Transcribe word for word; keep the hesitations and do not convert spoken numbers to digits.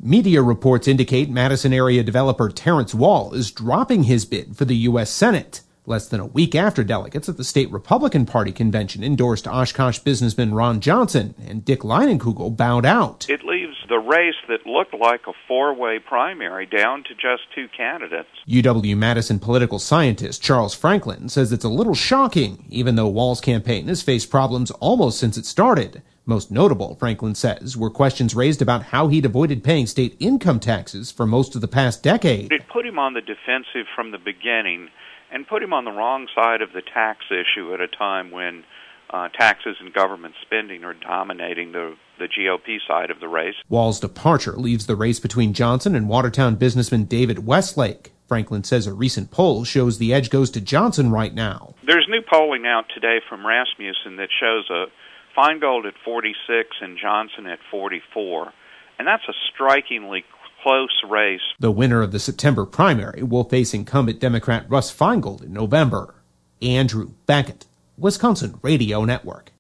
Media reports indicate Madison area developer Terrence Wall is dropping his bid for the U S Senate. Less than a week after delegates at the state Republican Party convention endorsed Oshkosh businessman Ron Johnson and Dick Leinenkugel bowed out. It leaves the race that looked like a four-way primary down to just two candidates. U W-Madison political scientist Charles Franklin says it's a little shocking, even though Wall's campaign has faced problems almost since it started. Most notable, Franklin says, were questions raised about how he'd avoided paying state income taxes for most of the past decade. It put him on the defensive from the beginning and put him on the wrong side of the tax issue at a time when uh, taxes and government spending are dominating the, the G O P side of the race. Wall's departure leaves the race between Johnson and Watertown businessman David Westlake. Franklin says a recent poll shows the edge goes to Johnson right now. There's new polling out today from Rasmussen that shows a Feingold at forty-six and Johnson at forty-four, and that's a strikingly close race. The winner of the September primary will face incumbent Democrat Russ Feingold in November. Andrew Beckett, Wisconsin Radio Network.